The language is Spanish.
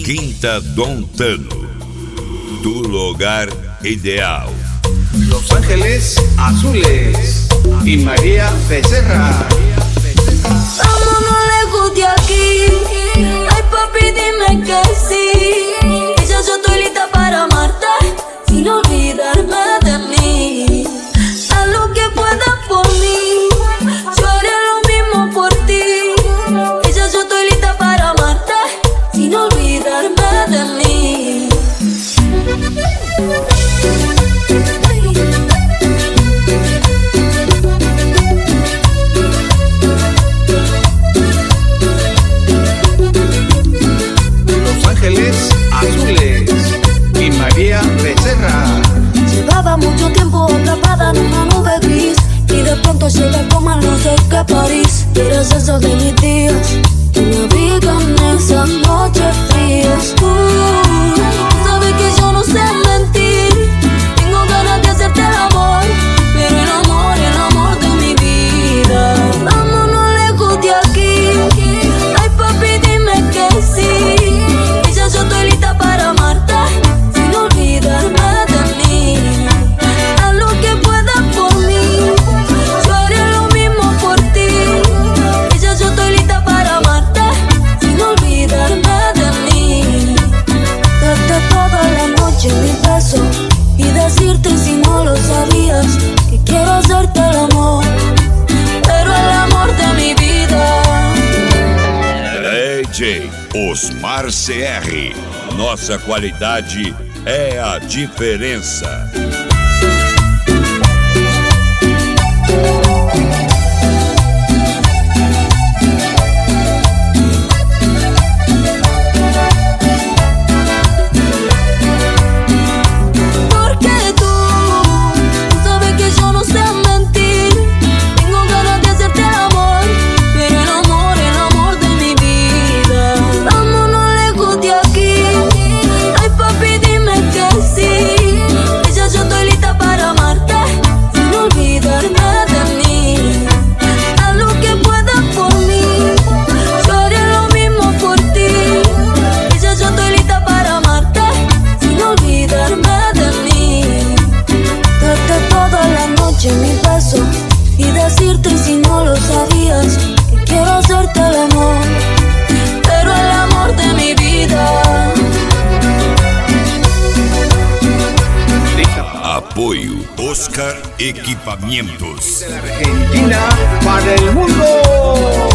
Quinta Don Tano, tu lugar ideal. Los Ángeles Azules y María Becerra. Vámonos lejos de aquí. Ay, papi, dime que sí. Que ya yo estoy lista para amarte, sin olvidarme de mí. Haz lo que puedas por mí, yo haré lo mismo por ti. Que ya yo estoy lista para amarte, sin olvidarme de mí. Los Ángeles Azules y María Becerra. Llevaba mucho tiempo atrapada en una nube gris, y de pronto llega como no sé qué París. Eres eso de mis días que navegan esas noches frías. Sabes que yo no sé mentir, tengo ganas de hacerte el amor, pero el amor de mi vida. Vámonos lejos de aquí. Ay, papi, dime que sí, que ya yo estoy lista para amarte, sin olvidarme de mí. Haz lo que puedas por mí, yo haré lo mismo por ti. Que ya yo estoy lista para amarte, sin olvidarme de mí. Darte toda la noche mi beso y decirte, si no lo sabías, que quiero hacerte el amor, pero el amor de mi vida. DJ Osmar CR. Nossa qualidade é a diferença. Porque tú sabes que yo no sé mentir, tengo ganas de hacerte el amor, pero el amor de mi vida. Vámonos lejos de aquí. Ay, papi, dime que sí, que ya yo estoy lista para amarte, sin olvidarme de mí. Haz lo que puedas por mí, yo haré lo mismo por ti. Que ya yo estoy lista para amarte, sin olvidarme de mí. Darte toda la noche mi beso y decirte, si no lo sabías, que quiero hacerte el amor, pero el amor de mi vida. Apoio Oscar Equipamentos. De la Argentina para el mundo.